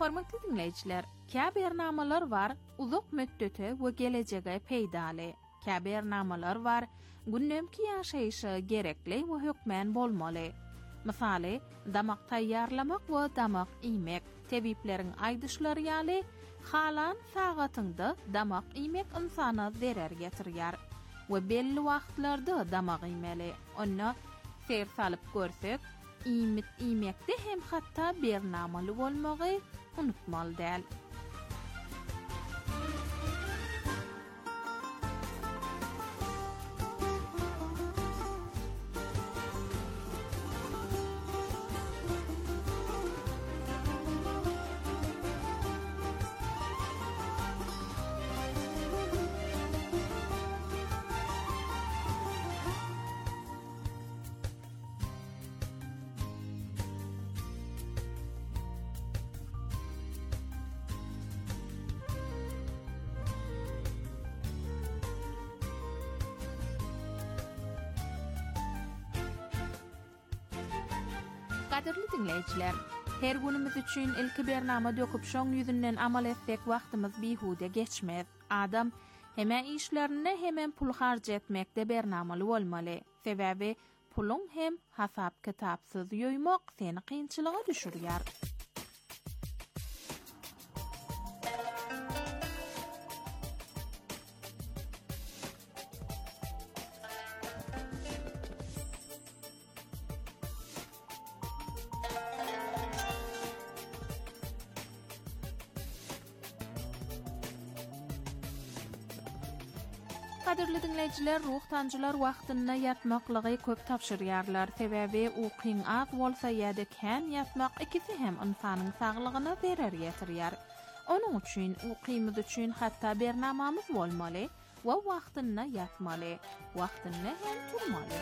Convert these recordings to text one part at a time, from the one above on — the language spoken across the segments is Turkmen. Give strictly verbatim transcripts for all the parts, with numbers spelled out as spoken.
Hormatly dinleyijiler, käbernamalar var, uzak müddete we geleceğe peýdale. Käbernamalar var, günnämki ýaşaýyşa gerekli we hökmen bolmaly. Misaly, damak taýýarlamak we damak iýmek, tebipleriň aýdyşlary ýaly, halan sagatynda damak iýmek insana zerer getirýär we belli wagtlarda damak iýmeli. Onda ser salyp görsek, iýmit iýmekde hem hatda bernamaly bolmagy unutmaly däl. Gaderli dinleyijiler, her günümüz üçin ilki bernama döküp şoň ýüzünden amal etsek wagtymyz bihude geçmez. Adam hemen işlerine hemen pul harç etmekde bernamaly bolmaly. Sebäbi pulun hem hasap kitapsyz ýoýmak seni kynçylyga düşürýär. Gaderli dinleyijiler, ruh tanjylar wagtyna ýatmaklygy köp tapşyrýarlar. Sebäbi ukyň az bolsa ýa-da kän ýatmak ikisi hem insanyň saglygyna zerer ýetirýär. Onuň üçin ukyýmyz üçin hatda bernamamyz bolmaly we wagtyna ýatmaly, wagtyna hem turmaly.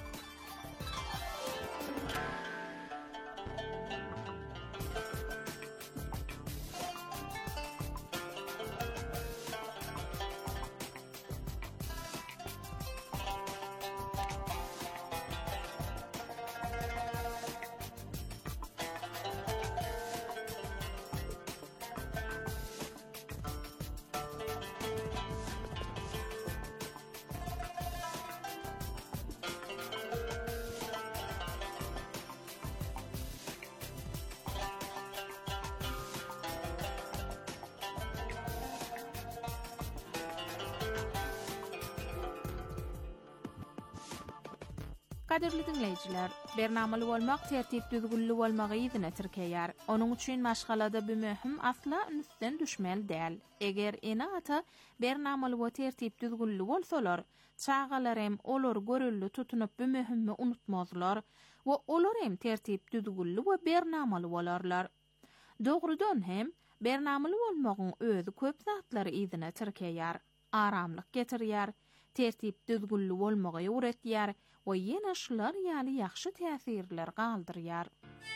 Gaderli dinleyijiler, bernamaly bolmak tertip düzgünli bolmagy ýygyna tirkeýär. Onuň üçin maşgalada bu möhüm asla ünsden düşmeli däl. Eger ene ata bernamaly we tertip düzgünli bolsalar, çağalar hem olar görülli tutunup bu möhümmi unutmazlar we olar hem tertip düzgünli we bernamaly bolarlar. Dogrudan hem bernamaly bolmagyň özü köp zatlary ýygyna tirkeýär. Aramlyk getirýär, tertip düzgünli bolmagy öwretýär we ýene şular ýaly ýaxşy täsirler galdyrýar.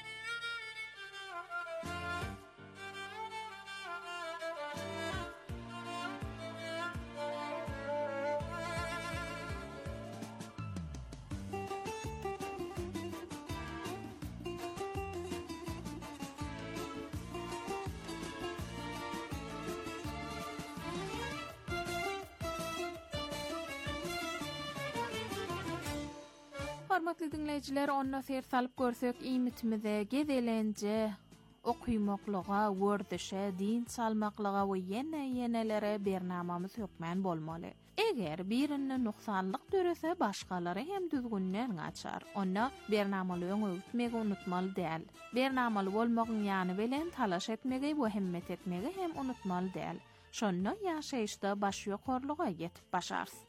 Hormatly dinleyijiler, onna ser salyp görsek iýmitimize gezelenje, okuýmaklyga, wördüşe, din salmaklyga we ýene ýenelere bernamamyz hökmen bolmaly. Eger birini nuksanlyk dörese başgalary hem düzgünden açar. Onda bernamaly öňütmegi unutmaly däl. Bernamaly bolmagyň ýany bilen talaş etmegi we hemmet etmegi hem unutmaly däl. Şonda ýaşaýyşda baş ýokarlyga ýetip başarsy.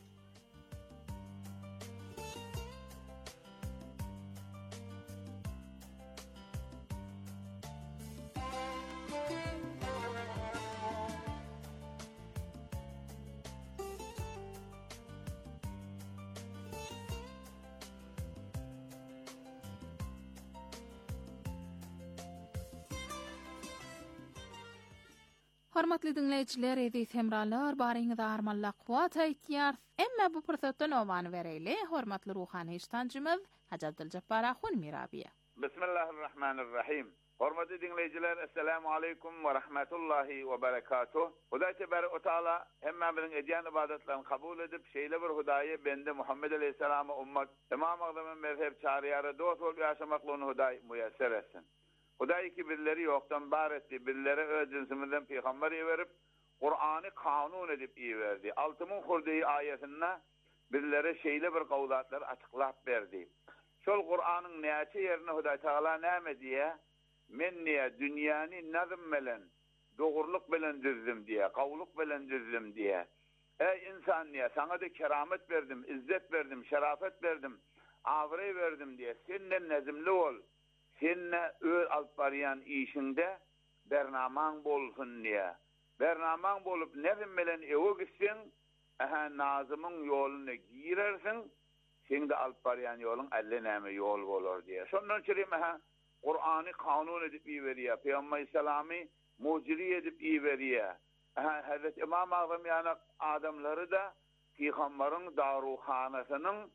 Hormatly dinleyijiler, edis hemralar, baryňyza armanlak wagt aýtýar. Emma bu pursatdan owany bereli, hormatly ruhany iştancymyz Haja Abdyljappar Ahun Mirabiýe. Bismillahirrahmanirrahim. Hormatly dinleyiciler, Esselamu Aleyküm ve Rahmetullahi ve Berekatuh. Huday Tebarek Teala hemmemizin ediyen ibadetlerini kabul edip, şeyle bir Hudayı bende Muhammed Aleyhisselam'a ummat, İmam Azam'ın mezhep çağrıyarı dost olup yaşamaklığını Huday müyesser etsin. Huday ki birileri yoktan bar etti, birileri öz cinsimizden peygamberi verip, Kur'an'ı kanun edip iyi verdi. Altımın kurduğu ayetinde birileri şeyle bir kavlatlar açıklap verdi. Şol Kur'an'ın neçe yerine Huday Teala näme diye? Men niye dünyanı nazım bilen, doğruluk bilen düzdüm diye, kavluk bilen düzdüm diye. Ey insan niye, sana da keramet verdim, izzet verdim, şerafet verdim, avre verdim diye. Seninle nezimli ol, seninle öl alıp barayan işinde bernaman bolsun diye. Bernaman bolup nezim bilen evo gitsin, aha nazımın yolunu girersin, sen de alıp barayan yolun elle näme yol olur diye. Sondan çireyim aha, Kur'an'ı kanun edip iyi veriyor. Peygamber Aleyhisselam'ı mucri edip iyi veriyor. Hazreti İmam Azam yani adamları da Peygamber'in daruhanasının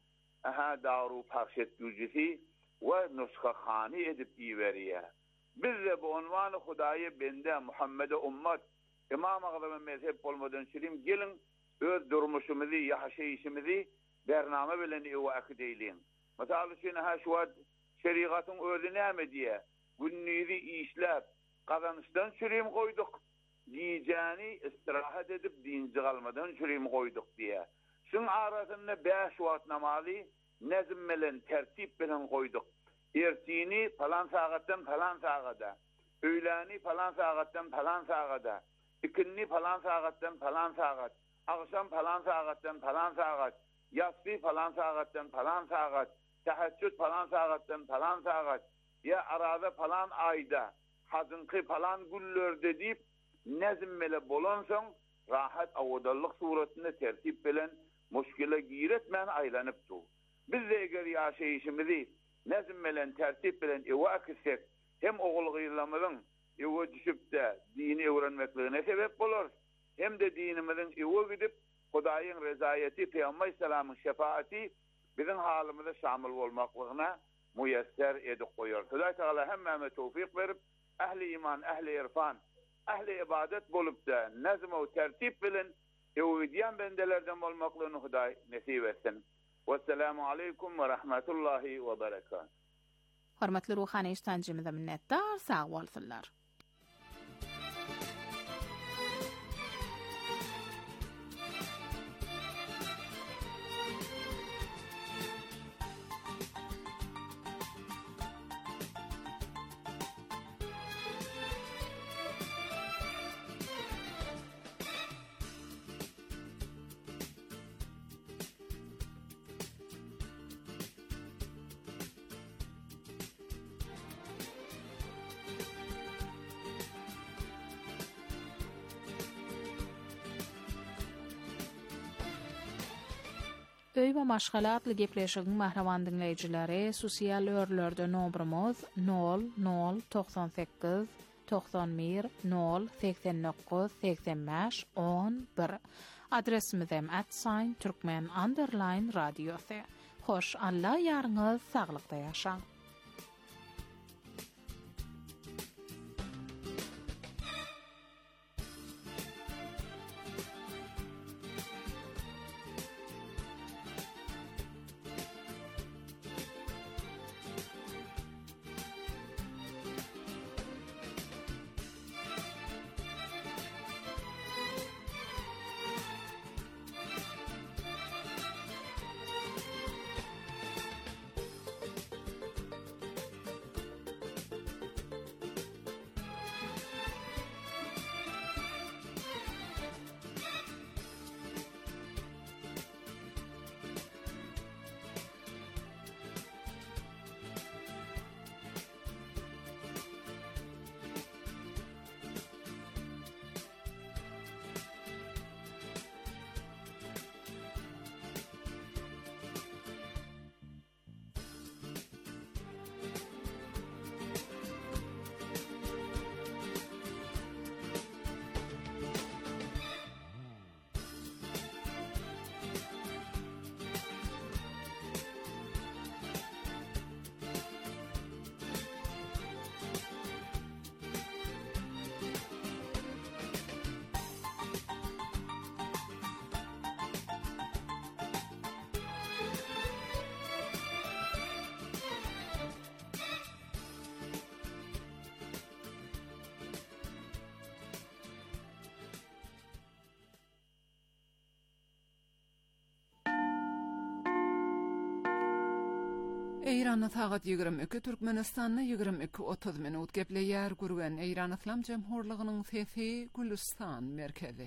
daru pakşet gücüsü ve nuskahani edip iyi veriyor. Biz de bu unvanı Hudayı bende Muhammed'e ummat İmam Azam'ın mezhep olmadan çüreyim. Gelin öz durmuşumuzu, yaşayışımızı bername bilen evi akı deyleyin. Mesela şimdi şu an şeriatın özü näme diye günnizi işläp kazanışdan çürüm koyduk. Diyeceğini istirahat edip dinci kalmadan çürüm koyduk diye. Şun arasında beş vaat namazı nezm bilen tertip bilen koyduk. Ertini falan saattan falan saata. Öğleni falan saattan falan saata. İkinni falan saattan falan saat. Akşam falan saattan falan saat. Yatsı falan saattan falan saat. Teheccüd falan saattan falan saat. Ya arada falan ayda. Hazınkı falan güllerde deyip nezm bile bolansan rahat avudallık suretinde tertip bilen muşkile giretmen aylanıptı. Biz de eğer yaşayışımızı nezm bilen tertip bilen eva kısek hem oğul gıyırlamızın eva düşüp de dini öğrenmekliğine sebep olur. Hem de dinimizin eva gidip Hudayın rezayeti, Peygamber Aleyhisselam'ın şefaati bizim halimize şamil olmaklığına müyesser edip koyuyor. Huday Teala hemmeme tevfik verip ehli iman, ehli irfan, ehli ibadet bolup da nezm ve tertip bilen evidiyen bendelerden olmaklığını Huday nesip etsin. Vesselamu aleyküm ve rahmetullahi ve berekatuhu. Hormatly ruhani iştancymyza minnetdar, sağ bolsunlar. Öý we maşgalatly gepleşigiň mahraman dinleýijileri, sosial örlerde nombrumuz nol nol doksan sekiz doksan bir nol seksen dokuz seksen beş on bir. Adresimiz hem at sign türkmen underline radiosu. Hoş Allah ýaryňyz saglykda ýaşaň. Eýranda sagat ýigirmi iki, Türkmenistanda ýigirmi iki otuz minut gepleýär gurgen Eýran Islam Jemhurlygynyň sesi Gülistan merkezi.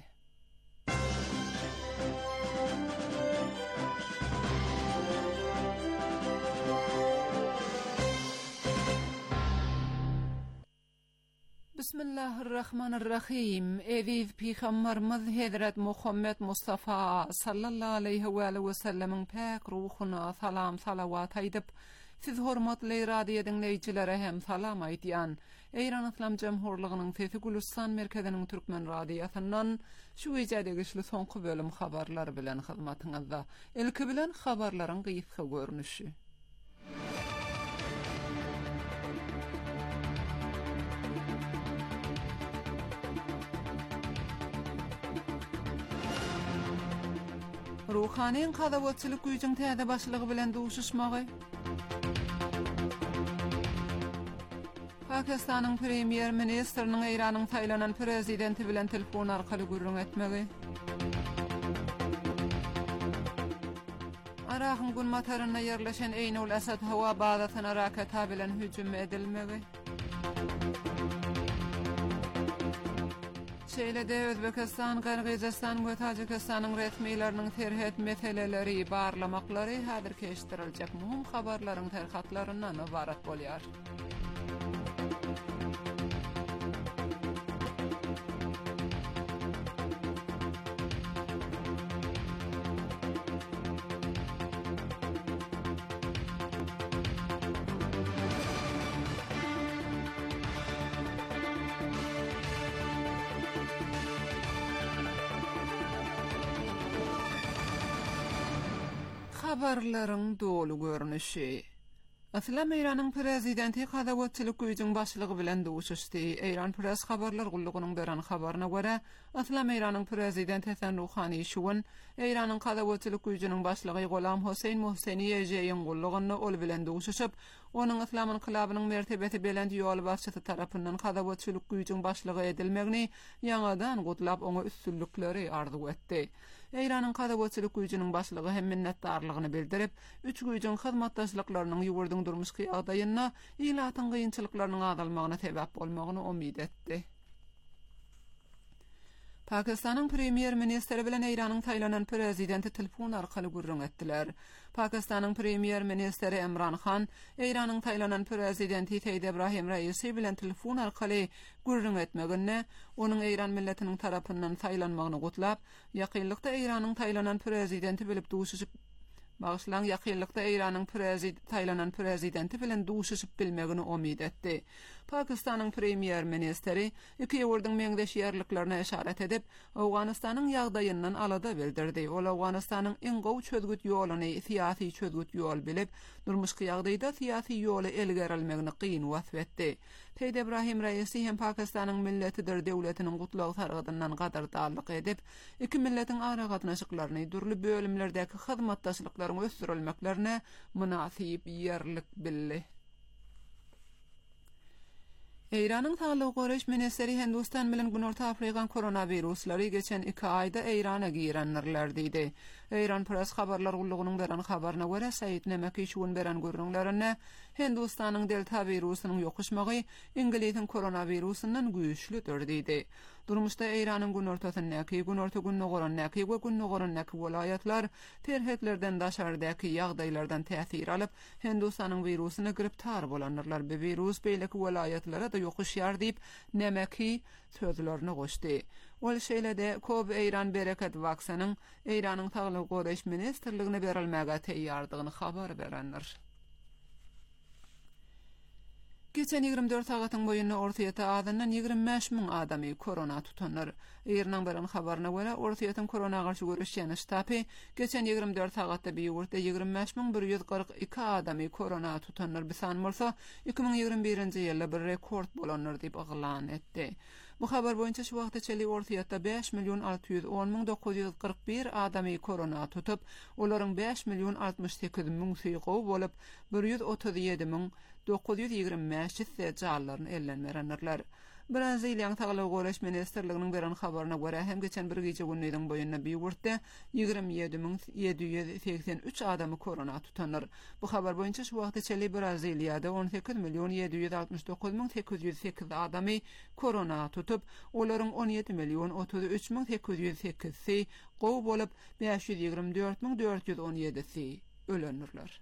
Bismillahirrahmanirrahim. Eviz Peygamberimiz Hazrat Muhammed Mustafa sallallahu aleyhi ve sellem'in pek ruhuna salam salavat aýdyp, siz hormatly radio dinleýjilere hem salam aýdýan. Eýran Islam Jemhurlygynyň sesi Gülistan merkeziniň türkmen radiosundan şu ejadagi işli soňky bölüm habarlary bilen hyzmatyňyzda. Ilki bilen habarlaryň gysga görnüşi. Ruhaniň kadawatçylyk güýjüň täze başlygy bilen duşuşmagy. Pakistanyň premier ministriniň Eýranyň saýlanan prezidenti bilen telefon arkaly gürrüň etmegi. Arahyn gün mataryna ýerleşen Eynul Asad hawa bazasyna raketa bilen hüjüm edilmegi. Şeýlede Özbekistan, Kyrgyzstan we Tajikistanyň resmiýetleriniň terhet meseleleri barlamaklary häzir keşdiriljek muhim habarlaryň terhatlaryndan ibarat bolýar. Habarlaryň dolu görnüşi. Islam Eýranyň prezidenti kadawatçylyk güýjüň başlygy bilen duşuşdy. Eýran press habarlar gullugynyň beran habaryna görä, Islam Eýranyň prezidenti Hasan Ruhani şuwun Eýranyň kadawatçylyk güýjüniň başlygy Golam Hosein Mohseni ýeýeň gullugyny ol bilen duşuşyp, onuň Islam inqilabynyň mertebeti bilen ýol başçysy tarapyndan kadawatçylyk güýjüň başlygy edilmegini ýangadan gutlap oňa üstünlükleri arzu etdi. Eýranyň kadawatçylyk güýjüniň başlygy hem minnetdarlygyny bildirip, üç güýjüň hyzmatdaşlyklarynyň ýurduň durmuşky ýagdaýyna, ilatyň gynçylyklarynyň azalmagyna sebäp bolmagyny umyt etdi. Pakistanyň premier ministri bilen Eýranyň saýlanan prezidenti telefon arkaly gürrüň etdiler. Pakistanyň premier ministri Imran Khan Eýranyň saýlanan prezidenti Seýid Ebrahim Raisi bilen telefon arkaly gürrüň etmegine, onuň Eýran milletiniň tarapyndan saýlanmagyny gutlap, ýakynlykda Eýranyň saýlanan prezidenti bilip duşuşyp Bağışlan ýakynlykda Eýranyň prezidenti saýlanan prezidenti bilen duşuşyp bilmegini umyt etdi. Pakistanyň premier ministri iki ýurduň meňdeş ýerliklerine işaret edip, Awganystanyň ýagdaýyndan alada bildirdi. Ol Awganystanyň iň gowy çözgüt ýoluny syýasy çözgüt ýol bilip, durmuşky ýagdaýda syýasy ýoly elgerilmegini qyyn wasfetdi. Seýid Ebrahim Raisi hem Pakistanyň milletidir döwletiniň gutlagy sargydyndan gadardarlyk edip, iki milletiň ara gatnaşyklaryny durly bölümlerdäki hyzmatdaşlyklaryň ösdürilmeklerine münasip ýerlik bildi. Eýranyň Saglyk goraş ministri Hindistan bilen Günorta Afrikan koronawiruslary geçen iki aýda Eýrana girenlerler diýdi. Eýran press habarlar gullugynyň beran habaryna görä Saýid Nemeki şuwun beran görnüklerine Hindistanyň delta wirusynyň ýokuşmagy İngiliziň koronawirusundan güýçlüdir diýdi. Durmuşda Eýranyň günortasyndaky, günorta günnogorundaky we günnogorundaky welaýatlar terhetlerden daşardaky ýagdaýlardan täsir alyp, Hindistanyň wirusyna giriptar bolanlar bu wirus beýleki welaýatlara da ýokuşýar diýip Nemeki sözlerini goşdy. Ol şeýlede köp Eýran bereket waksanyň Eýranyň Saglyk goraş ministrligine berilmäge teýýardygyny habar berenler. Geçen ýygrimi dört sagatyň boýunda ortaýata adamdan ýygrimi beş miň adamy korona tutanlar. Eýranyň beran habaryna görä, ortaýatyň korona garşy görüşýän ştaby geçen ýygrimi dört sagatda bir ýurtda ýygrimi beş miň bir ýüz kırk iki adamy korona tutanlar bisan bolsa, iki miň ýygrimi birinji ýylda bir rekord bolanlar diýip aglan etdi. Bu habar boýunça şu wagtda çeli ortaýatda beş milyon alty ýüz on miň dokuz ýüz kırk bir adamy korona tutup, olaryň beş milyon altmış sekiz miň syýgow bolup, bir ýüz otuz ýedi miň dokuz ýüz ýygrimi beş jallaryn ellenmerenler. Braziliýanyň Saglyk Goraş Ministerliginiň beren habaryna görä hem geçen bir gece günüň boýundan Biýurtda ýygrimi ýedi miň ýedi ýüz seksen üç adamy korona tutanlar. Bu habar boýunça şu wagtda çeli Braziliýada on sekiz milyon ýedi ýüz altymyş dokuz miň sekiz ýüz sekiz adamy korona tutup, olaryň on ýedi milyon otuz üç miň sekiz ýüz sekiz gowy bolup beş ýüz ýygrimi dört miň dört ýüz on ýedi ölenirler.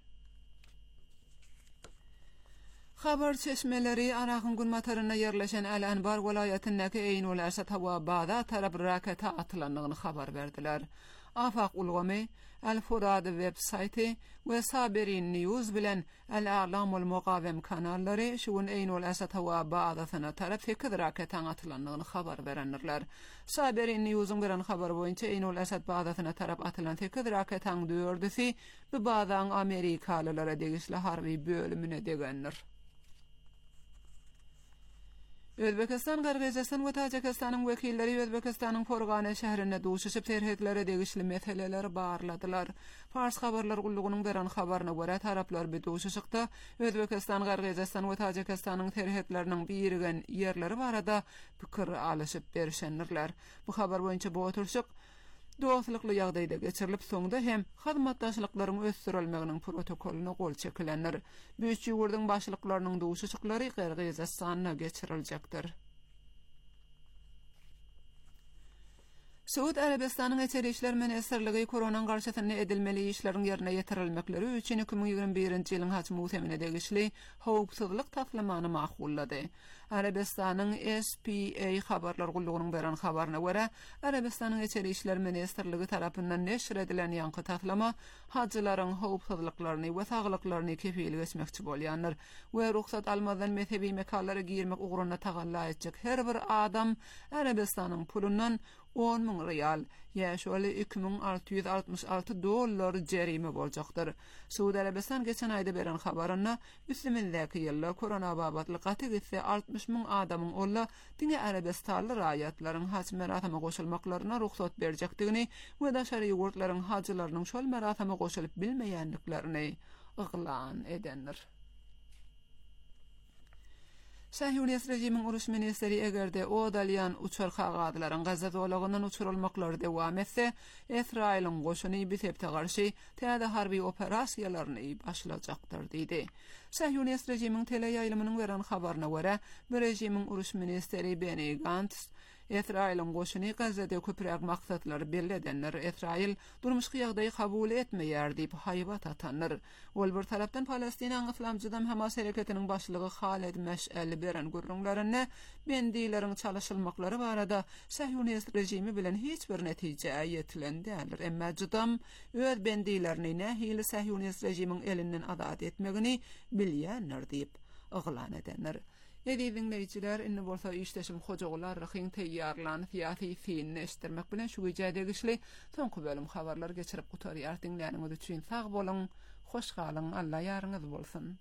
Habar çeşmeleri Araqın gün mataryna yerleşen Al-Anbar welaýatyndäki Eynul Asad hawa bada tarap raketa atylandygyny habar berdiler. Afaq ulgamy, Al-Furad web saýty we Sabirin News bilen Al-A'lam wal Muqawem kanallary şuun Eynul Asad hawa badasyna tarap sekiz raketaň atylandygyny habar berenler. Sabirin News'un gelen habar boýunça Eynul Asad badasyna tarap atylan sekiz raketaň dördüsi bu badaň Amerikalylara degisli harby bölümüne degenler. Özbekistan, Qırgızistan we Tajikistanyň wekilleri Özbekistanyň Forgana şäherine duşuşyp terhetlere degişli meseleler barladylar. Fars habarlar gullugynyň beren habaryna görä taraplar bir duşuşykda Özbekistan, Qırgızistan we Tajikistanyň terhetläriniň birigen ýerleri barada pikir alyşyp berişenler. Bu habar boýunça bu oturşyk dostlukly ýagdaýda geçirilip soňda hem hyzmatdaşlyklaryň ösdürilmeginiň protokoluny gol çekilenler. Büyük ýurduň başlyklarynyň duşuşyklary Qırgızistana geçiriljekdir. Suud Arabistanyň Içeri işler Ministerligi koronaň garşysyna edilmeli işleriň ýerine ýetirilmekleri üçin iki miň ýygrimi birinji ýylyň haçmy utemine degişli howpsuzlyk taplamany maqullady. Arabistanyň S P A habarlar gullugynyň beren habaryna görä, Arabistanyň Içeri işler Ministerligi tarapyndan neşr edilen ýanky taplama hajylaryň howpsuzlyklaryny we saglyklaryny kepillik etmekçi bolýanlar we ruhsat almadan mezhebi mekanlara girmek ugruna tagalla etjek her bir adam Arabistanyň pulundan on miň real, ýa-şöyle iki miň alty ýüz altymyş alty dollar jerime boljakdyr. Suud Arabistan geçen aýda beren habaryna üstümindäki ýylda korona babatly gaty gitse altymyş miň adamyň olla diňe Arabistanly raýatlaryň haç merasamy goşulmaklaryna ruhsat berjekdigini we daşary ýurtlaryň hajylarynyň şol merasamy goşulyp bilmeýänliklerini yglan edenler. Sahyonist rejimiň uruş ministeri egerde o dalyan uçar kagadylaryň Gaza zolagyndan uçurulmaklary dewam etse, Israýlyň goşuny bitepde garşy täze harby operasiýalaryny başlajakdyr diýdi. Sahyonist rejimiň teleýaýlymynyň beren habaryna görä, bu rejimiň uruş ministeri Benny Gantz Israýlyň goşuny Gazada köpüräk maksatlary belledenler Israýil durmuşky ýagdaýy kabul etmeýär diýip haýbat atanlar. Ol bir tarapdan Palestinaň Islamjydam Hamas hereketiniň başlygy Halid Meş'el beren gurrunlaryny bendiýleriň çalışylmaklary barada Sahyonist rejimi bilen hiç bir netije ýetilen dälir. Emma jydam öz bendiýlerini nähili Sahyonist rejimiň elinden azat etmegini bilýänler diýip yglan edenler. Edi dinleyijiler, inni bolsa işleşim hojagylar rahyň teýýarlanyp ýa-da fiilini eşitdirmek bilen şu gejede gişli soňky bölüm habarlar geçirip gutarýar dinläniňiz üçin sag bolun, hoş galyň, Allah ýarynňyz bolsun.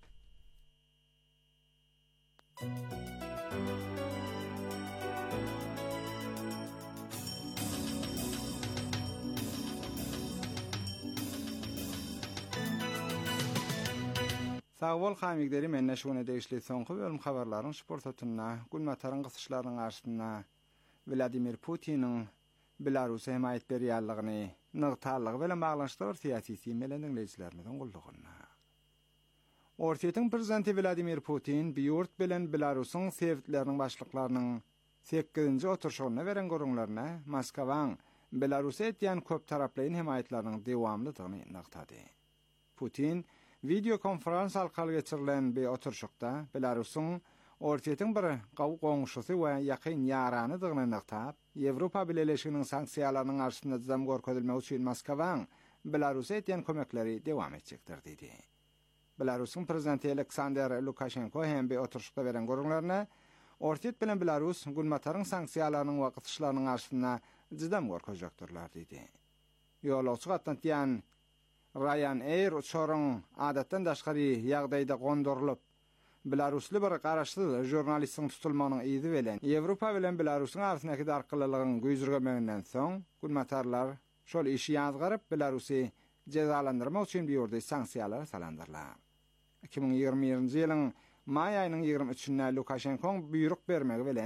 Sağol hamigleri menne şuna değişli soňky bölüm habarlaryň sportatyna, gulmataryň gysyşlarynyň arşyna Vladimir Putin'in Belarus himayet berýärligini, nygtalygy bilen baglanşdyr siýasy melendiň leýçilerimiň gullugyna. Ortiýetiň prezidenti Vladimir Putin Biýurt bilen Belarusyň sewitleriniň başlyklarynyň sekizinji oturşugyna beren görüňlerine Moskwaň Belarusy etýän köp taraply himayetleriniň dewamlydygyny nygtady. Putin video konferans arkaly geçirilen bir oturşukda Belarusyň ortiýetiň bir gawy goňşusy we ýakyn ýaranydygyny nykap, Ýewropa Birleşiginiň sanksiýalarynyň arşyna jam görkezilmek üçin Moskwaň Belarusy etýän kömekleri dewam etjekdir diýdi. Belarusyň prezidenti Aleksandr Lukashenko hem bir oturşukda beren görüňlerine ortiýet bilen Belarus gulmataryň sanksiýalarynyň we gysyşlarynyň arşyna jam görkezjekdirler diýdi. Ýolagçy gatnaşýan Ryanair uçaryň adatdan daşgary ýagdaýda gondurylyp, Belarusly bir garaşly jurnalistiň tutulmagynyň ýyzy bilen Ýewropa bilen Belarusyň arasyndaky darkylylygyň güýzürgemegenden soň, gulmatarlar şol işi ýazgaryp Belarusy cezalandyrmak üçin bir sanksiýalar salandyrlar. iki miň ýygrimi birinji ýylyň may aýynyň ýygrimi üçinde Lukashenko buyruk bermegi bilen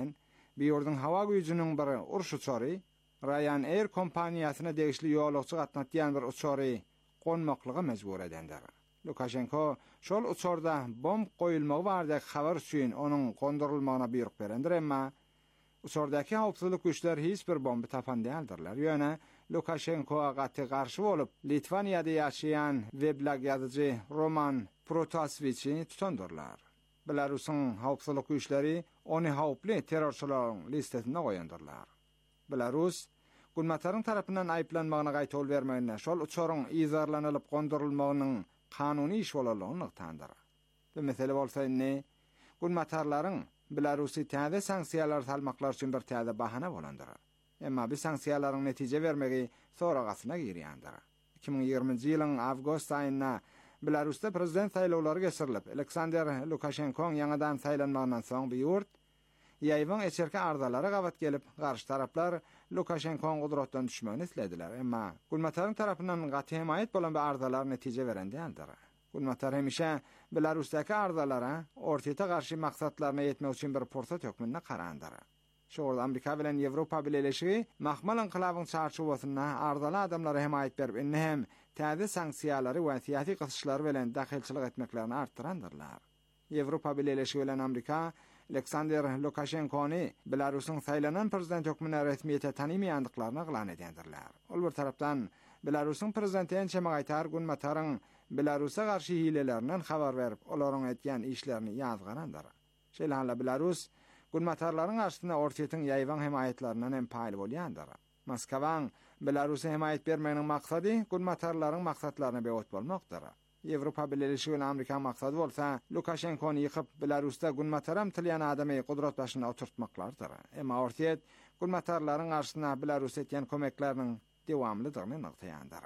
Biýordun hawa güýjüniň bir urş uçary Ryanair kompaniýasyna degişli ýolagçy gatnatýan bir uçary gonmaklyga mejbur edendir. Lukashenko şol uçorda bomb goýulmagy bardak habar üçin onuň gondurulmagyna buyruq berendir, emma uçordaky howpsuzlyk güýçler hiç bir bomby tapan däldirler. Ýöne Lukashenkoga gaty garşy bolup Litvaniýada ýaşaýan weblog ýazyjy Roman Protasevic'i tutandyrlar. Belarusyň howpsuzlyk güýçleri ony howply terrorçylaryň listesine goýandyrlar. Belarus Gulmataryň tarapyndan aýplanmagyna gaýta ol bermegine şol uçoryň izarlanylyp gondurulmagynyň kanuny iş bolalaryny tandyr. Bu mesele bolsa ne? Gulmatarlaryň Belarusy täze sanksiýalar salmaklar üçin bir täze bahana bolandyr. Emma bu sanksiýalaryň netije bermegi soragasyna girýändir. iki ming ýigrimiji ýylyň awgust aýyna Belarusda prezident saýlawlary geçirilip, Aleksandr Lukashenkoň ýangadan saýlanmagynyň soň bu ýurt ýaýban eçerke ardalara gawat gelip, garşy taraplar Lukashenkoň gudratdan düşmegini islediler. Emma Gulmataryň tarapyndan gaty hemaýet bolan bu ardalar netije beren däldir. Gulmatar hemişe Belarusdaky ardalara ortaýa garşy maksatlaryna ýetmek üçin bir pursat hökmünde garandyr. Şol Amerika bilen Ýewropa birleşigi mahmal inqilabyň çarşuwasyna ardaly adamlara hemaýet berip, hem täze sanksiýalary we syýasy gysyşlar bilen dahilçilik etmeklerini artdyrandyrlar. Ýewropa birleşigi bilen Amerika Aleksandr Lukashenkony Belarusyň saýlanan prezident hökmüne resmiýete tanymaýandyklaryny glan edendirler. Ol bir tarapdan Belarusyň prezidenti Ençemaýtar Gulmataryň Belarusa garşy hilelerinden habar berip, olaryň etýän işlerini ýazganandyr. Şeýle Belarus Gulmatarlaryň garşysyna ortaýyň ýaýban hemaýetlerinden hem paýly bolýandyr. Moskawaň Belarusy hemaýet bermeginiň maksady Gulmatarlaryň maksatlaryna bewat bolmakdyr. Ýewropa birleşigi bilen Amerika maksady bolsa, Lukashenkony ýykyp Belarusda Gulmataram tilýän adamy gudrat başyna oturtmaklardyr. Emma ortaýet Gulmatarlaryň garşysyna Belarus etýän kömekleriniň dewamlydygyny nagtaýandyr.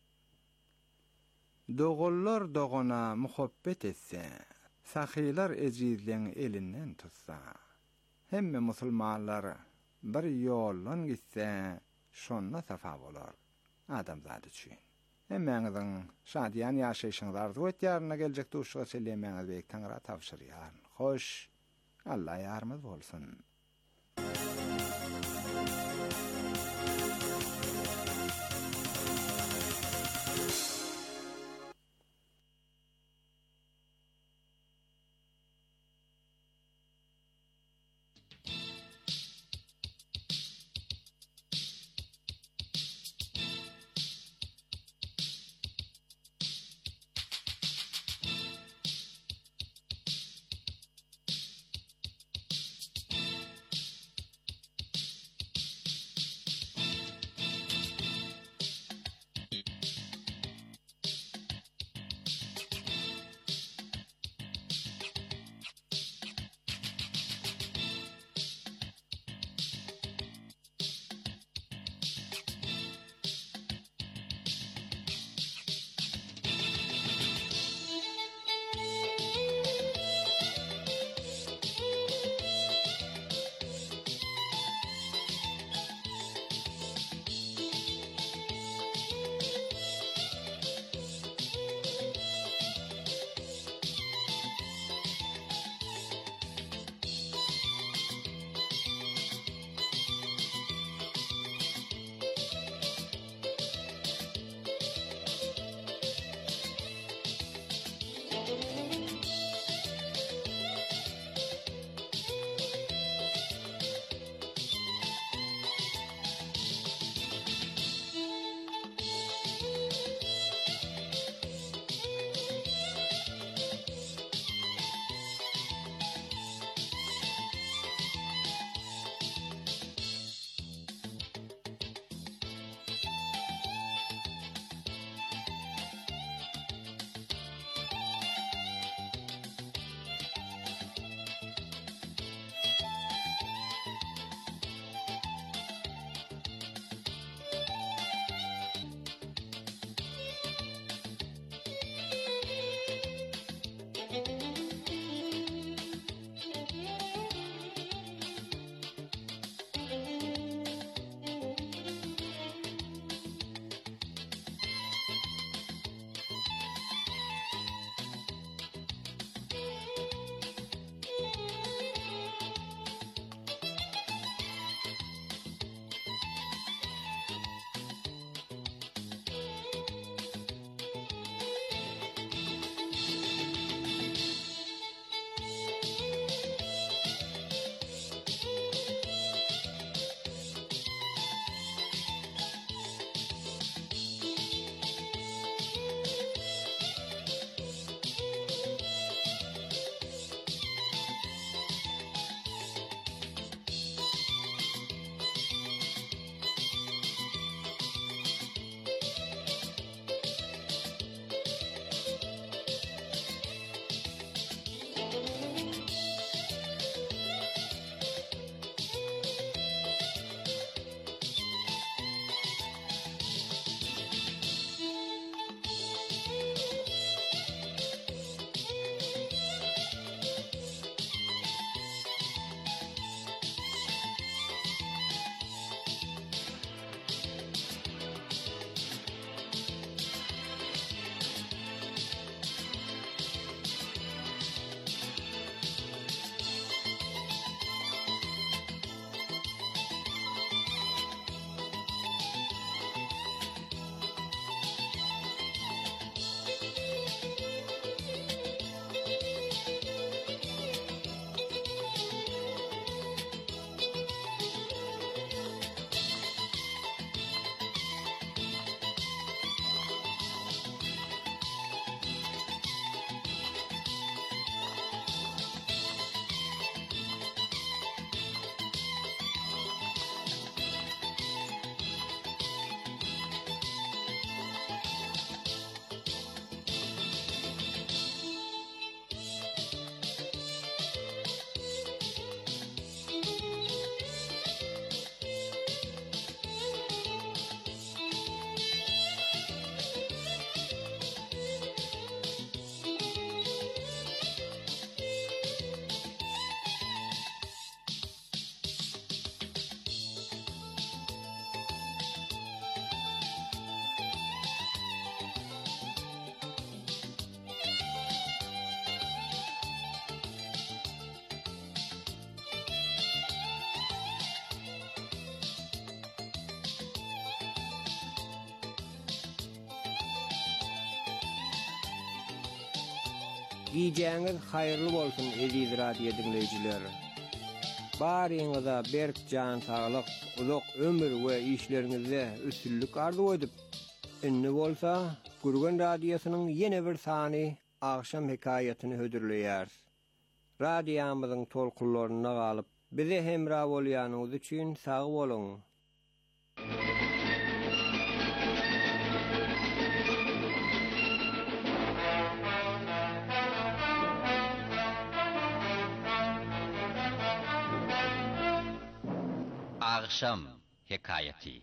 Dogullar doguna muhabbet etse, sahylar ejizliň elinden tutsa, hemme musulmanlar bir ýoldan gitse, şonna safa bolar adamzat üçin. Hemmeňiziň şadýan ýaşaýyşyňyzy arzu etýärine geljek duşga selemeňiz beýik Taňra tapşyrýar. Hoş, Allah ýarmyz bolsun. Giyeceğiniz hayırlı bolsun eziz radio dinleyiciler. Barýyňyza berk jan saglyk, uzak ömür we işleriňizde üstünlük arzu edip, ünlü bolsa, Gurgun Radiosynyň ýene bir sany akşam hekaýatyny hödürleýär. Radioýamyzyň tolkunlaryna galyp, bize hemra bolýanyňyz üçin sag bolun. Akşam hekayeti.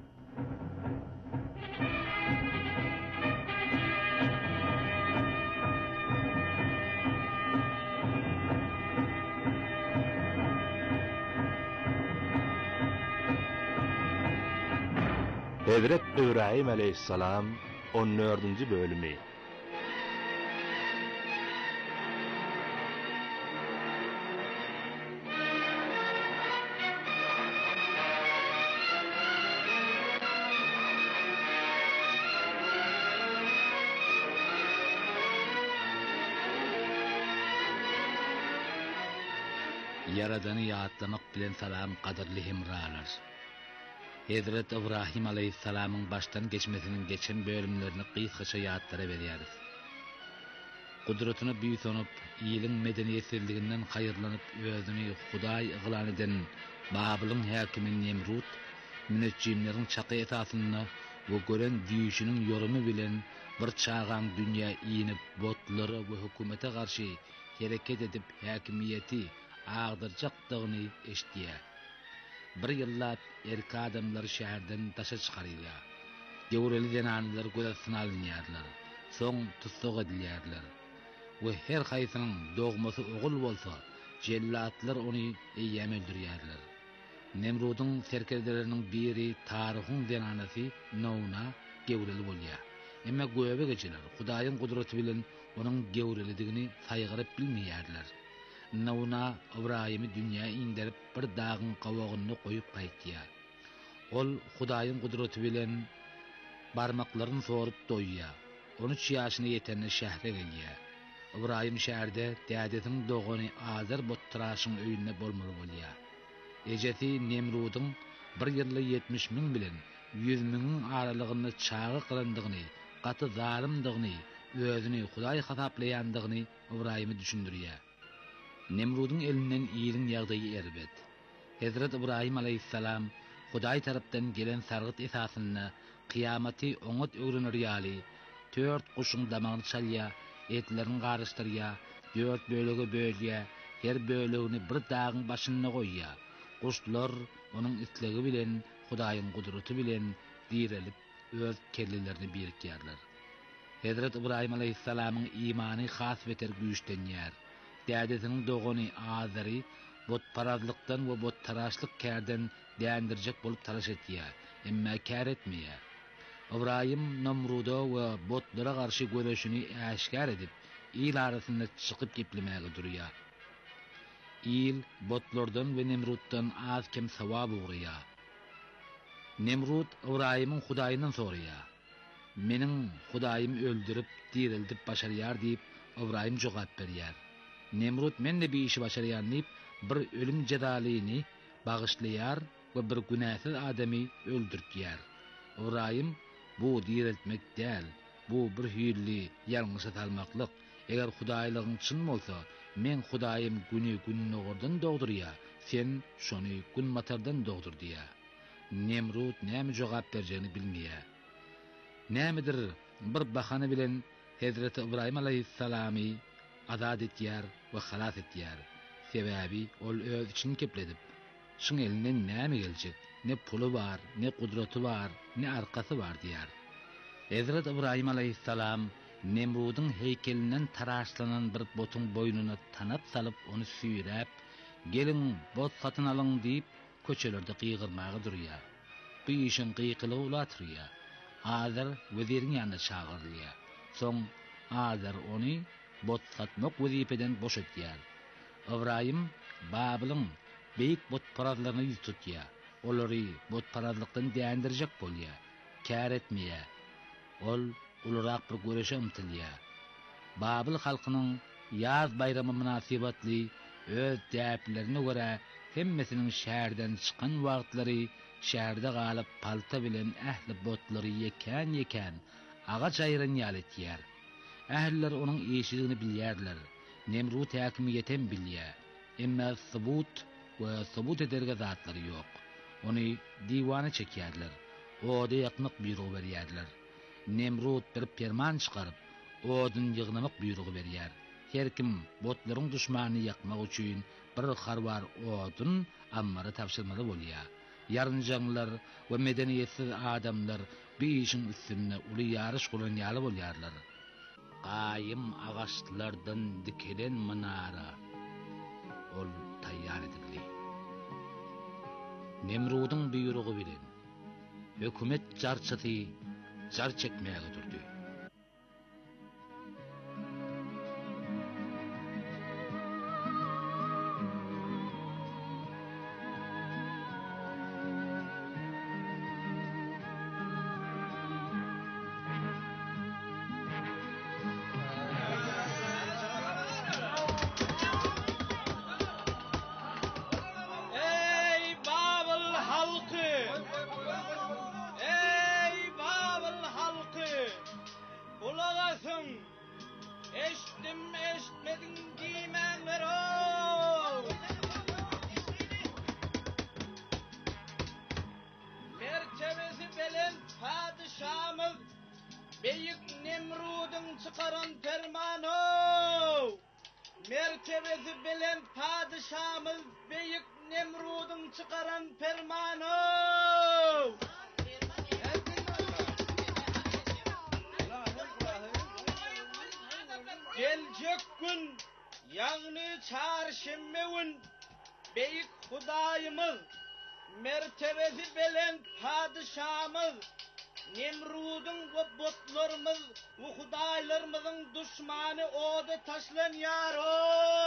Hazret İbrahim aleyhissalam on dördünci bölümü. Yaradanı yaatlamak bilen salam kadirli hemralar. Hazret İbrahim aleyhissalamın baştan geçmesinin geçen bölümlerini kıysaça yaatlara berýäris. Kudretini büýüsönüp, ýylyň medeniýetsizliginden hayırlanıp özüni Hudaý yglan eden Babylyň häkimi Nemrut, münejjimleriň çaky esasyna we gören düýüşiniň ýorumy bilen bir çağan dünýä iýinip botlary we hökümete garşy hereket edip häkimiýeti agdyrjakdygyny eşitýär. Bir ýyllap erki adamlar şäherden taşa çykarýar. Gewreli denanlar göze synalýarlar. Soň tutsak edilýärler. We her haýsynyň dogmasy ogul bolsa, jellatlar ony eýem öldürýärler. Nemrudyň serkerdeleriniň biri taryhyň denanasy Nawna gewreli bolýar. Emma göbe geçiler Hudaýyň gudraty bilen onuň gewrelidigini saýgyryp bilmeýärler. Nawna Ibrahim'i dünya indirip bir dağın qawagyny koyup gaýtýar. Ol Hudaýyň gudraty bilen barmaklaryny sorup doýýar. on üç ýaşyna ýetende şähre gelýär. Ibrahim şäherde dädetiniň dogany Azar bottraşyň öýünde bolmaly bolýar. Ejeti Nemrudyň bir ýylda yetmiş min bilen yüz miniň aralygyny çağı kılandygyny, gaty zalymdygyny, özüni Hudaý hasaplaýandygyny Ibrahim'i düşündirýär. Nemrud'un elinden iyiliň ýagdaýy erbet. Hazret İbrahim aleyhissalam Hudaý tarapdan gelen sargyt esasyna kıyamaty oňat öwrenir ýaly, dört kuşun damagyny çalýa, etlerini garışdyrýa, dört bölege bölýä, her bölegini bir dağın başyna goýýa. Kuşlar onuň itligi bilen, Hudaýyň gudraty bilen direlip öz kellilerini birikýärler. Hazret İbrahim aleyhissalamyň imany has beter güýçlenýär. Dädetiniň dogany Azary botparazlykdan we bottaraşlyk kärden däňdirjek bolup talaş etýär, emma kär etmeýär. Ibrahim Namruda we botlara garşy göreşini äşkar edip, il arasynda çykyp geplemäge durýar. Il botlardan we Nemrutdan az kem sawab ugrýar. Nemrut Ibrahimyň Hudaýyndan soraýar. Meniň Hudaýym öldürip, dirildip başarýar diýip Ibrahim jogap berýär. Nemrut men de bir işi başarýan diýip bir ölüm jadalyny bagyşlaýar we bir günäsiz adamy öldürtýär. Ibrahim bu diriltmek däl, bu bir hüýrli ýalňyşa salmaklyk. Eger Hudaýlygyň çyn bolsa, men Hudaýym güni günni gordan dogdurýar, sen şony gün matardan dogdur diýär. Nemrut näme jogap berjegini bilmeýär. Nämedir bir bahany bilen Hazret İbrahim aleyhissalamy azad etýär we halas etýär. Sebäbi ol öz için kepledip, şuň elinden näme geljek? Ne pulu bar, ne gudraty bar, ne arkasy bar diýär. Hazret İbrahim aleyhissalam Nemrudyň heykelinden taraşlanan bir botun boynuna tanap salyp onu süýräp, "Gelin bot satyn alyň" diýip köçelerde gygyrmagy durýar. Bu işin gıykyly ulatyrýar. Azar weziriň ýanyna çagyrýar. Soň Azar ony bot satmak wezipeden boşatýar. Ibrahim Babylyň beýik bot parazlaryny ýüz tutýar. Olary bot parazlykdan däňdirjek bolýar. Kär etmeýär. Ol ulurak bir göreşe umtylýar. Babyl halkynyň yaz bayramı münasibatly öz täplerini görä hemmesiniň şäherden çykan wagtlary şäherde galyp palta bilen ähli botlary ýeken ýeken agaç aýran ýaly etýär. Ähliler onuň eşigini bilýärler. Nemrut häkimiýeten bilýär. Emma subut we subut ederge zatlary ýok. Ony diwana çekýärler. Ody ýakmak buyrugy berýärler. Nemrut bir perman çykaryp odun ýygnamak buyrugy berýär. Her kim botlaryň düşmany ýakmak üçin bir harbar odun ammary tapşyrmaly bolýar. Yarınjanglar we medeniýetsiz adamlar bu işin üstünde uly ýarış gulanýaly bolýarlar. Gaýym agaçlardan dikilen manara ol taýýar edildi. Nemrudyň buyrugy bilen hökümet jarçysy jar çekmäge durdy. Beyik Nemrud'un çıkaran fermanı, mertebesi bilen padişahımız Beyik Nemrud'un çıkaran fermanı. Gelecek gün, yani çarşembe gün, Beyik Hudayımız, mertebesi bilen padişahımız Nemrud'un ve botlarımız ve hudaylarımızın düşmanı oda taşlan yaro.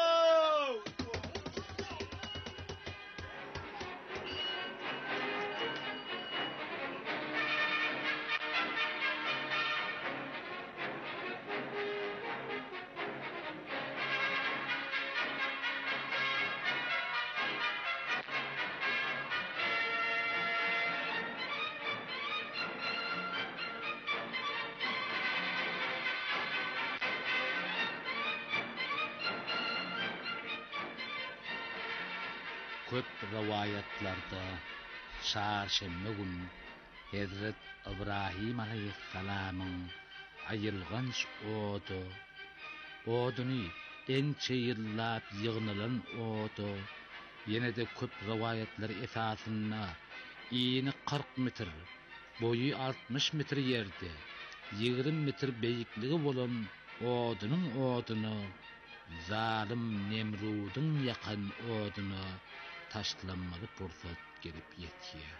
Köp rivayetlarda çarşembe gün Hazret İbrahim aleyhisselam'ın ayılganç odu, odunu ençe yıllap yığınılan odu, yine de köp rivayetler esasında iğni kırk metre, boyu altmış metre yerde, yirmi metre beyikliği olan odunun odunu, zalim Nemrud'un yakan odunu taşlanmalı pursat gelip yetiyor.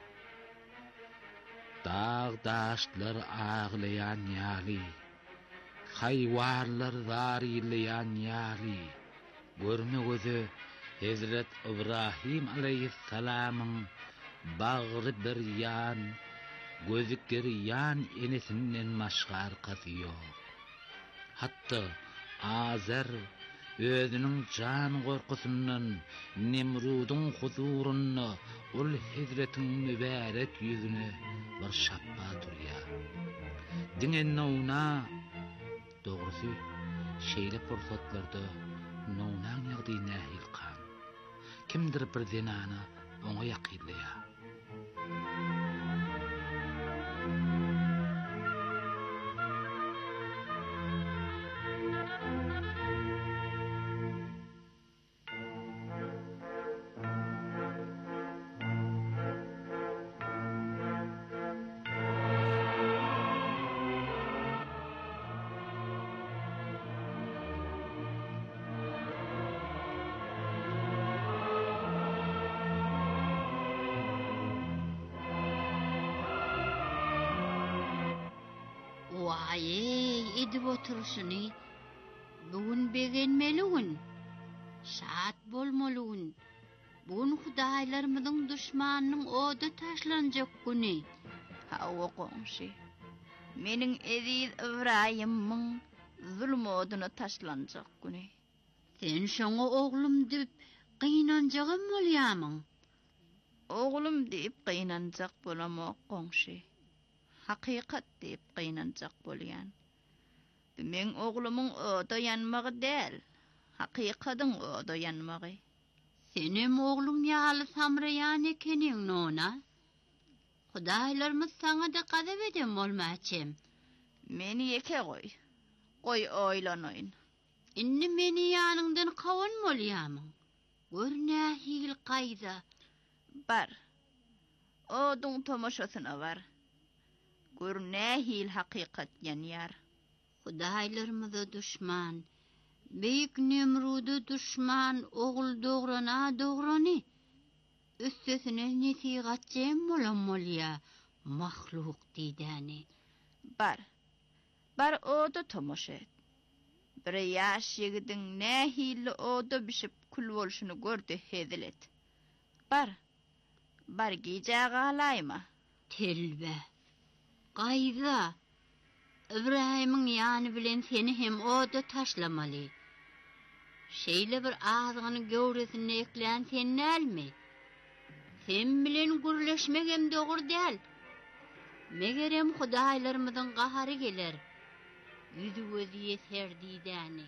Dağ daşlar ağlayan yali, hayvarlar zarilayan yali, görme gözü Hazret İbrahim aleyhisselam'ın bağrı bir yan, gözü yan enesinden başka arkası yok. Hatta Azer özünün can korkusundan Nemrud'un huzurunu ol Hazretin mübarek yüzünü bir şappa durya. Dinen navna doğrusu şeyle pursatlarda navnan yağdı nahil kan. Kimdir bir zinana ona yakillaya. Vay, edip oturuşunu bugün beğenmeliğin, şaat bolmalığın, bugün hudaylarımızın düşmanının oda taşlanacak günü. Hava komşu, menin Aziz İbrahim'in zulm oduna taşlanacak günü. Sen şoňa oglum diýip gynanjagym bolýamyň. Oglum diýip gynanjak bolamok goňşy. Hakykat diýip gynanjak bolýan. Meň oglumyň oda ýanmagy däl, hakykatyň oda ýanmagy. Senem oglum ýaly samraýan ekeniň nona. Hudaýlarymyz saňa da gadap edem bolmaçym. Meni eke goý. Goý oýlanyň. Inni meni ýanyňdan kawan bolýamyň. Görnä hil gaýda. Bar. Oduň tomoşasyna bar. Görnä hil hakykat ýanýar. Hudaýlarymyza düşman. Beýik Nemrudy düşman ogul dograna dograny. Üstesine nesigatjym bolan bolýa mahluk diýdäni. Bar. Bar oda tomoş et. Bir ýaş ýigitiň nähili oda bişip kül bolşuny gördi hezilet. Bar. Bar gijaga alayma. Telbe. Gaýda. Ibrahim'in ýany bilen seni hem oda taşlamaly. Şeýle bir ağzyny gowresine ekleýän sen näme? Sen bilen gürleşmek hem dogry däl. Megerem hudaýlarymyzyň gahary geler. Yüzü gözü yeter diýdäni.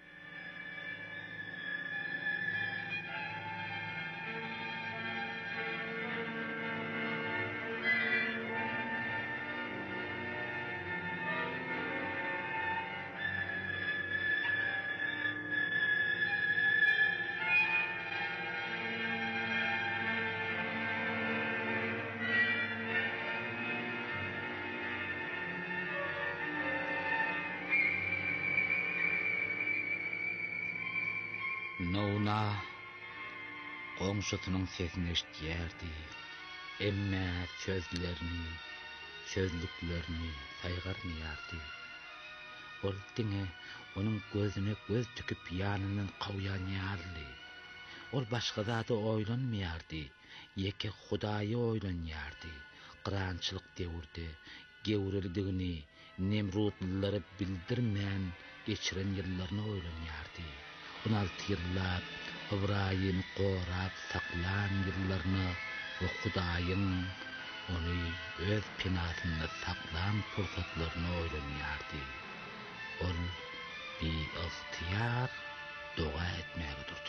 Nona goňşusynyň sesini eşitýärdi. Emme sözlerini, sözlüklerini saýgarmaýardy. Ol diňe onuň gözüne göz tüküp ýanynyň gawýanýardy. Ol başga zady oýlanmaýardy, ýeke Hudaýy oýlanýardy. Gırançylyk dewrde gewreldigini Nemrutlylara bildirmän geçiren ýyllaryny oýlanýardy. Bunal tirlap, Ibrahim qorap saklan yıllarını ve Hudaýyň onu öz pinasynda saklan fursatlaryny oýlanýardy. Ol bir ihtiyar dua etmäge durdy.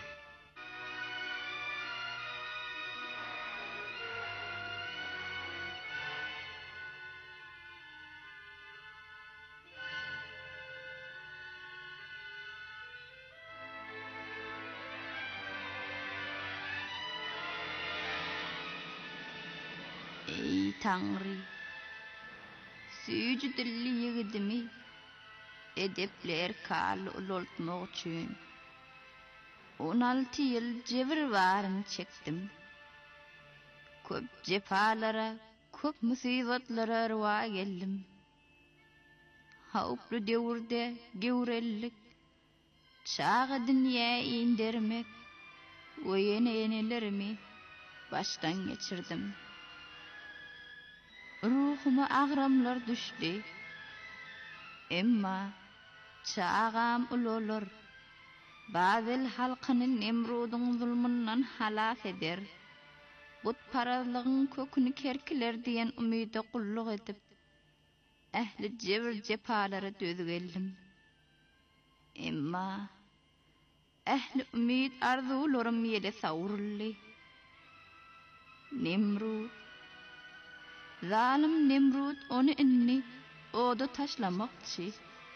Ey Tangry, süýjü dilli ýigidimi edepler kal ulultmak üçin on alty ýyl jebir baryn çekdim. Köp jepalara, köp musibatlara rwa geldim. Hawply dewrde gewrellik, çağa dünýä indermek, oýany-enelerimi başdan geçirdim. Ruhuma agramlar düşdi. Emma çağam ululur. Bazıl halkyny Nemrudyň zulmyndan halas eder. But paralygyň köküni kerkiler diýen umyda gulluk edip ähli jebir jepalara dözgeldim. Emma ähli umyt arzularym ýele sawrully. Nemrud Zalim Nemrut onu inni oda taşlamakçı.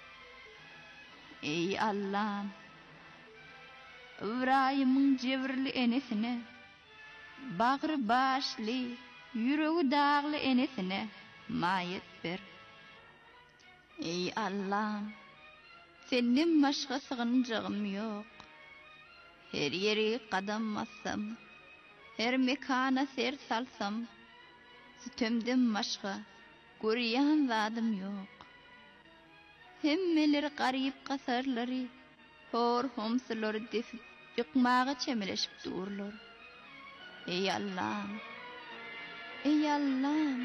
Ey Allah'ım, Ibrahim'in cevrili enesine, bağrı başlı, yüreği dağlı enesine mayet ver. Ey Allah'ım, senden başka sığınacağım yok. Her yeri kadam bassam, her mekana ser salsam, sütemden başka görýän zadym ýok. Hemmeleri garyp gasarlary, hor homsulary defip ýykmaga çemeleşip durlar. Ey Allah'ım, ey Allah'ım.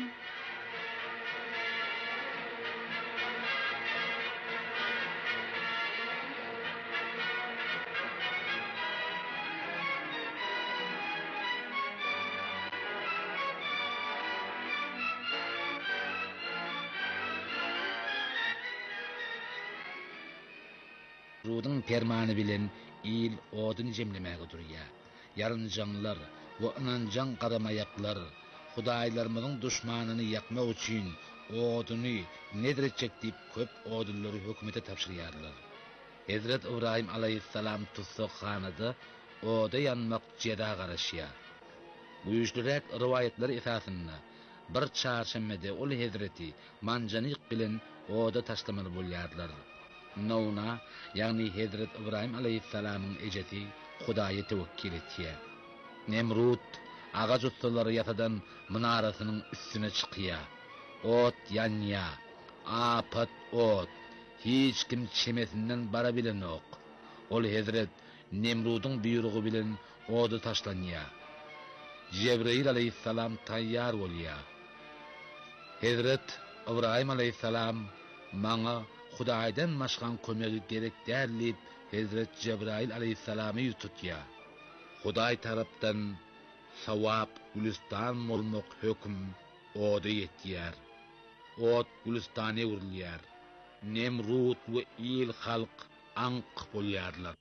Rudun permanı bilen il odun jemlemäge durýar. Yarıncanlar we inanjan garamayaklar Hudaýlarymyzyň düşmanyny ýakmak üçin oduny nedretjek diýip köp odunlary hökümete tapşyrýarlar. Hazrat Ibrahim aleyhissalam tutsakhanada oda yanmak jeda garaşýar. Bu üçlürek rivayetler esasynda bir çarşambada ol Hazreti manjanyk bilen oda taşlamaly bolýarlar. Nowna, ýagny Hazrat Ibrahim aleyhissalamyň ejeti Hudaýa tewekkül etýär. Nemrut ağaç otları yatadan mınarasının üstüne çıkıyor. Ot yanıyor. Apat ot. Hiç kim çemesinden bara bilen ok. Ol Hazret Nemrud'un buyruğu bilen odu taşlanıyor. Cebrail aleyhissalam tayyar oluyor. Hazret İbrahim aleyhissalam bana Hudaýdan başgan kömegi gerek derlip Hazret Cebrail aleyhissalamı yututuyor. Hudaý tarapdan sawap Gülistan molmok höküm oda yetýär. Ot Gülistany urilýar. Nemrut we il halk anq bolýarlar.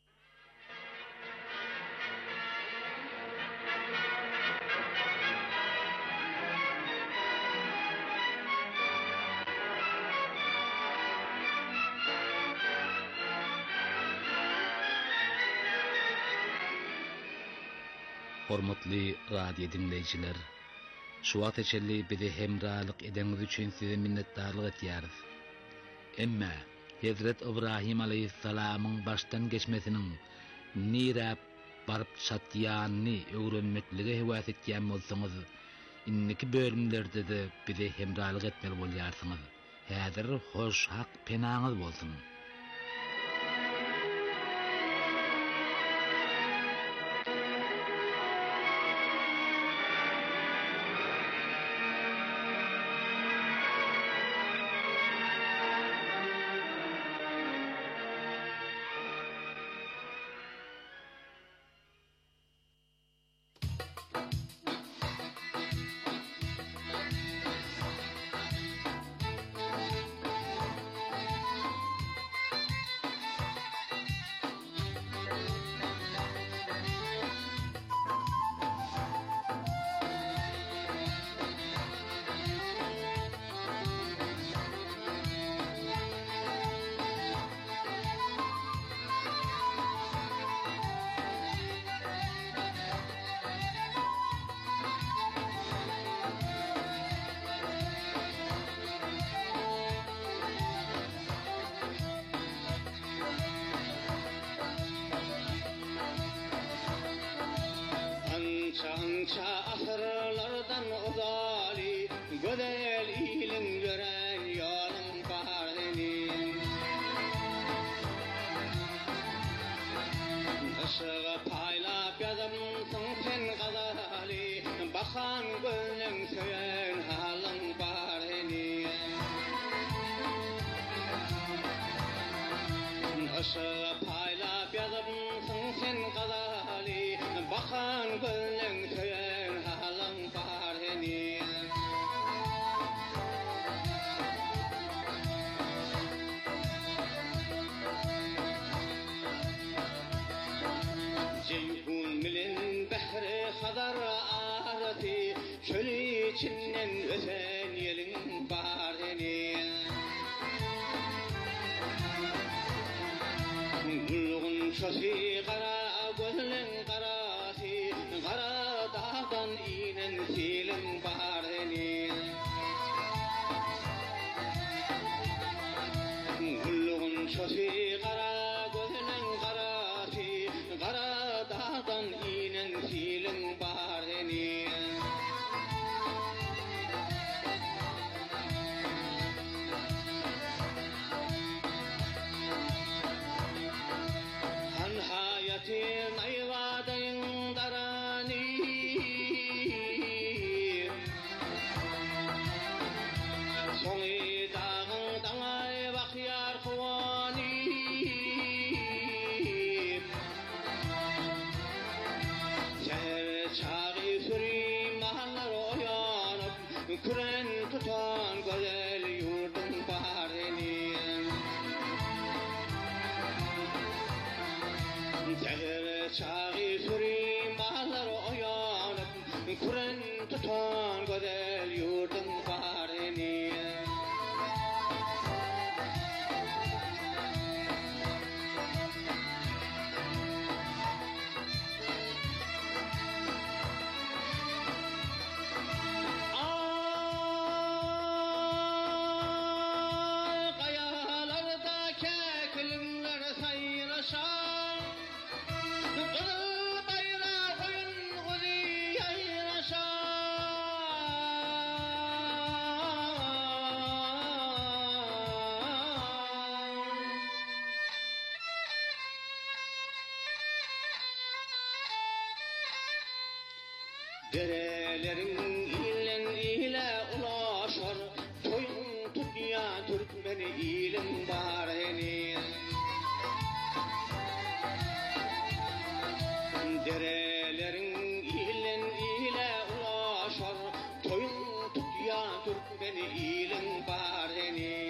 Hormatly radio dinleyijiler, şu wagt içinde bizi hemralyk edeniz üçin size minnetdarlyk etýäris. Emma Hazrat Ibrahim aleyhissalamyň başdan geçmesiniň nira barıp çatýanyny öwrenmekligi hewat etýän bolsaňyz, inniki bölümlerde de bizi hemralyk etmeli bolýarsyňyz. Häzir hoş hak penaňyz bolsun. Ança asırlardan uzali Gözel ilin gören yolun baharinin Işığı paylap yazımsın sen gazali Bakan gönlün söyün halın baharinin Işığı paylap yazımsın sen gazali Bakan gönlün söyün halın baharinin Ceyhun milin behri hadar arati Çöl içinden öten yelin baharinin Gülgün şosi kara gönlün karasi Kara dağdan inen silin baharinin Gülgün şosi kara gönlün karasi Kara dağdan inen silin baharinin Han hayatin ayvadın darani Soňy dağın daňy bakyar kowany Kur'an tutan güzel yurdum var eni. Derelerin ilen ile ulaşar, toyun tutya Türkmeni ilim var eni. Derelerin ilen ile ulaşar, toyun tutya Türkmeni ilim var eni.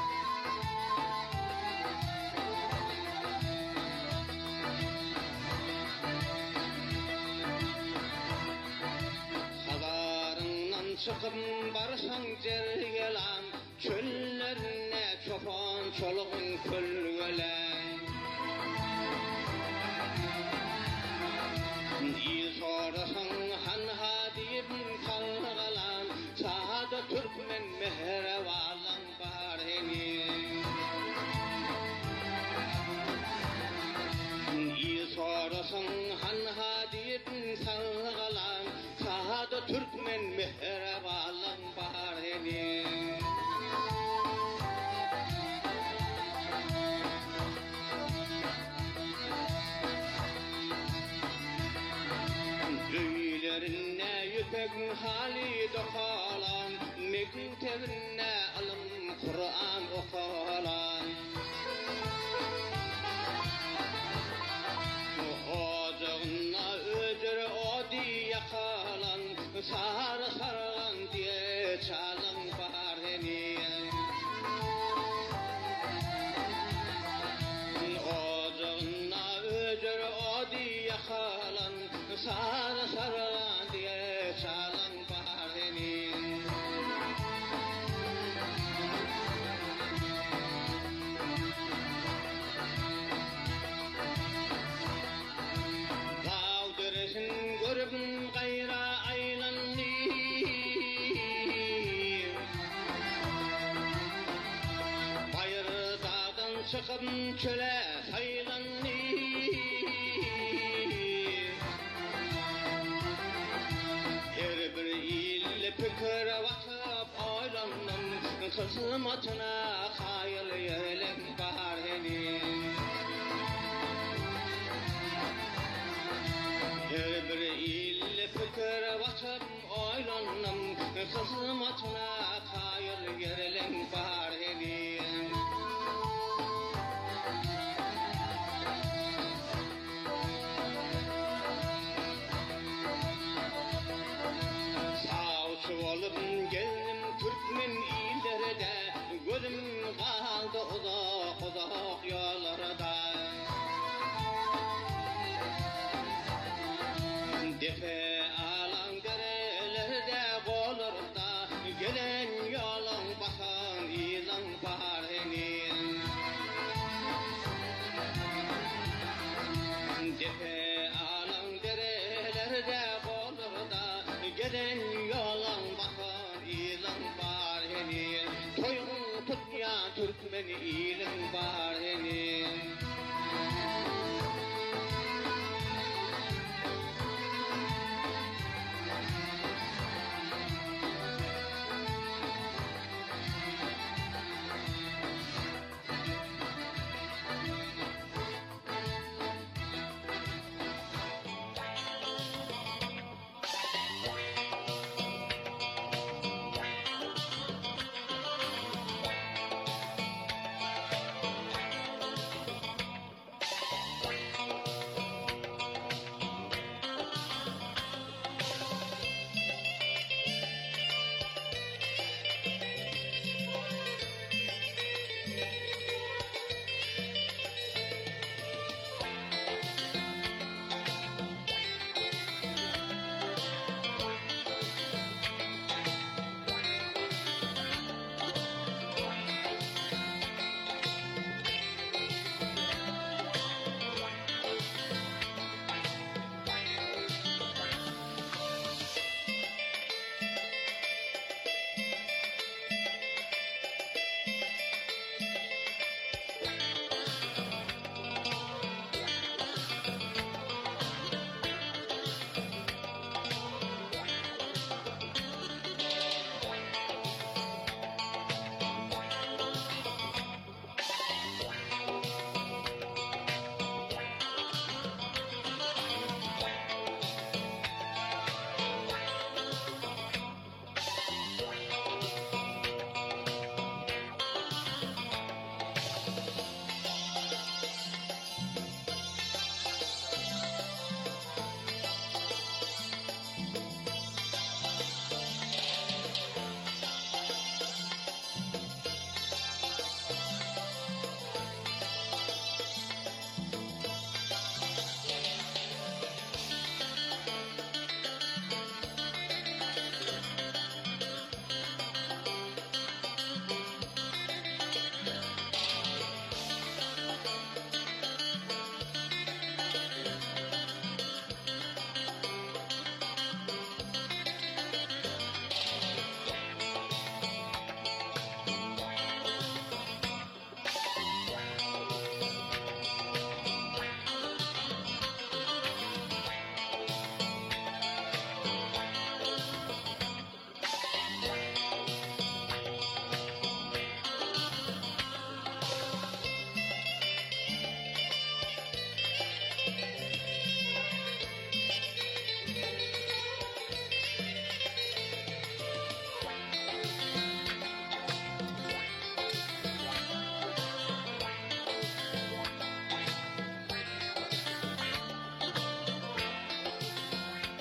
Çıkıp barışan cergelan, çöllerine çopan çoluğun kölgelen. İyi sorasan han hadiyim kalgalan, sahada Türkmen mehrevalan var eni. İyi sorasan han hadiyim kalgalan, sahada Türkmen mehrevalan var eni. Öylerine yüpek hali dokalan, mektebine alım Kur'an okalan. Ocağına ödür odi yakalan, sarı sarılan diye çalan var eni. Ocağına ödür odi yakalan, sarı sarılan diye çalan var eni. Dağdırışın görübün gayra aylanlı, bayır dağdan çıkıp çöle saylanlı. Her bir il fikir vatıp aylandım, kısmetine hayal yelim var eni. Her bir il fikir vatıp aylandım, kısmetine hayal yelim var eni. Sağçı olup geldim Türkmen illerde, gözüm kaldı uzak uzak yollarda. Defe alan derelerde olur da, gelen yolun bakan ilan var eni. Defe alan derelerde olur da, gelen yolun bakan ilan var eni. Toyun tutya Türkmen ilan var eni.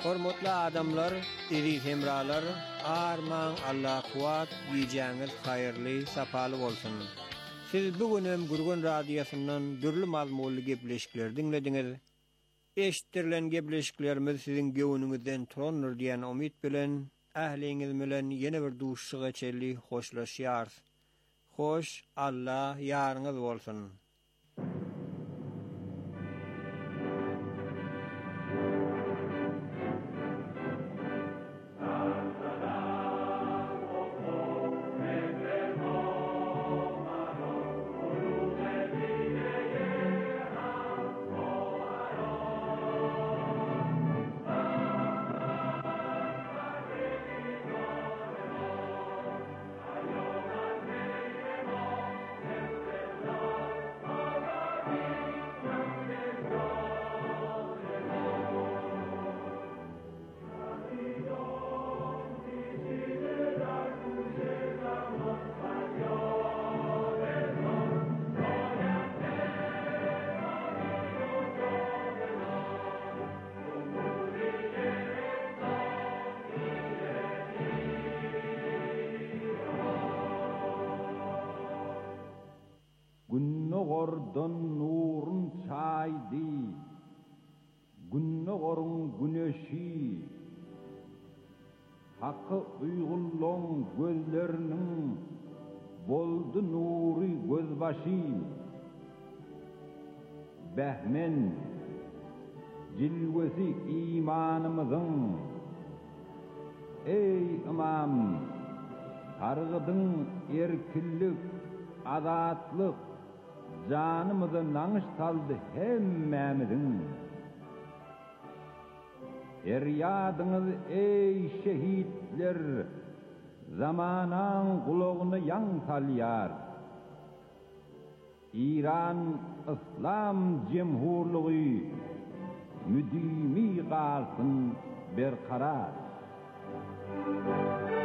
Hormatly adamlar, iri hemralar, arman Allah kuat giýäňiz haýyrly, sapaly bolsun. Siz bugünem Gurgun radiosundan dürli mazmunly gepleşikler dinlediňiz. Eşitdirilen gepleşiklerimiz sizin göwnüňizden turandyr diýen umyt bilen ähliňiz bilen ýene bir duşşy geçerli hoşlaşýar. Hoş, Allah ýaryňyz bolsun. Günnogordan nurun çaydı, günnogorun güneşi, hakkı uygulluğun gözlerinin boldu nuri gözbaşı. Behmen, cilvesi imanımızın, ey imam, targıdın erkillik, azatlık, canımızı nanış saldı hemmemizin. Eryadınız ey şehitler, zamanan kulağını yan salyar. İran İslam Cemhurluğu müdimi kalsın berkarar.